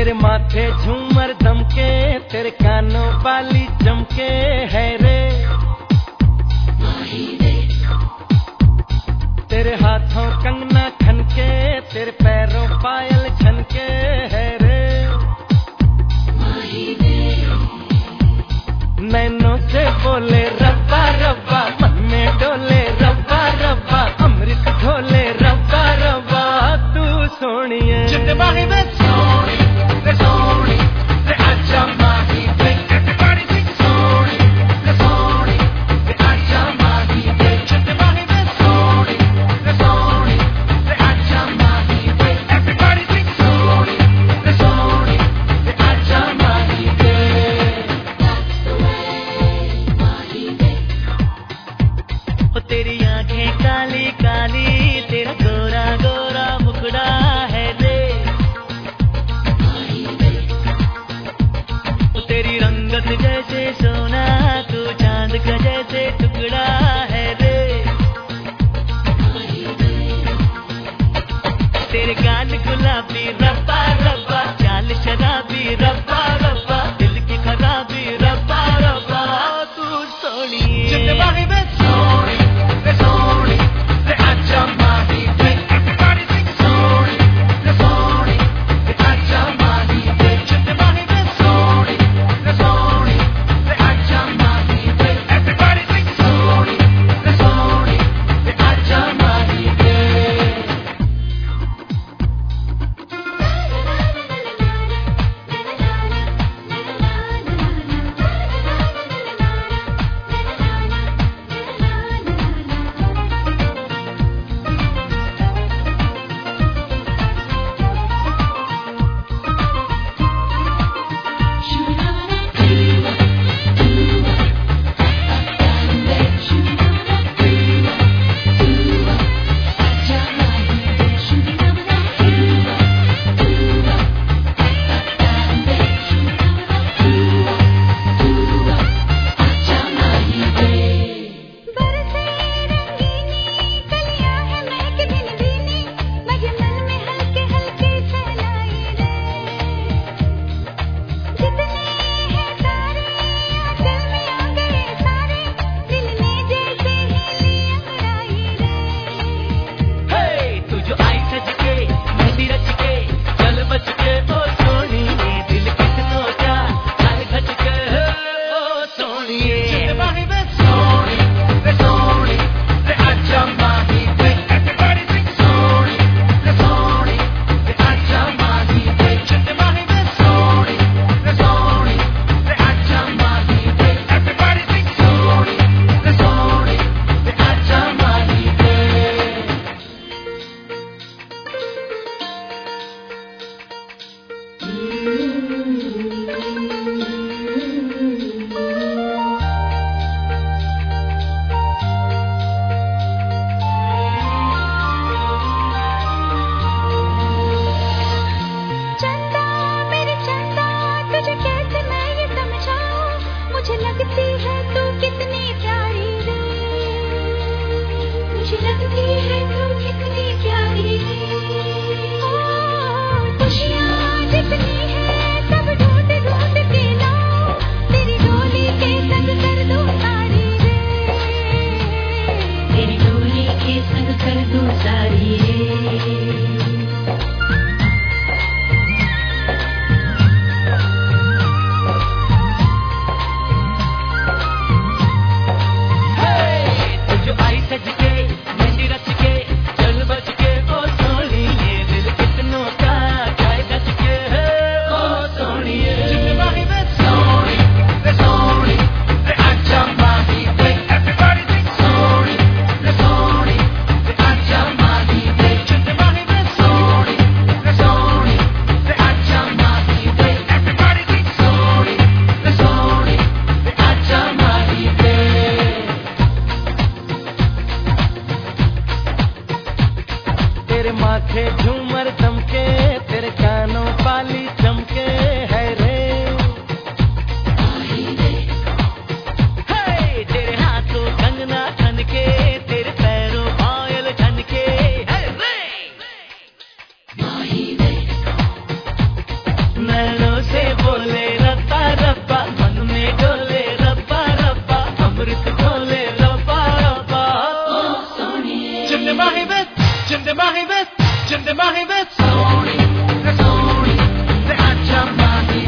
तेरे माथे झूमर दमके, तेरे कानों वाली चमके है रे। तेरे हाथों कंगना खनके, तेरे पैरों पायल छनके है रे। नैनों से बोले रब्बा रब्बा, मन में डोले रब्बा रब्बा, अमृत घोले रब्बा रब्बा, तू सोनिए। तेरी आंखें काली काली, तेरा गोरा गोरा मुखड़ा है रे। तेरी रंगत जैसे सोना, तू चांद का जैसे टुकड़ा है रे। तेरे गाल गुलाबी रब्बा रब्बा, चाल शराबी रब्बा रब्बा, दिल की खराबी रब्बा रब्बा, तू सोनिए। तेरे माथे झूमर दमके, तेरे कानों वाली चमके है रे। तेरे हाथों कंगना खनके, तेरे पैरों पायल छनके है रे। जिंदे माही विच सोनी ते आजा माही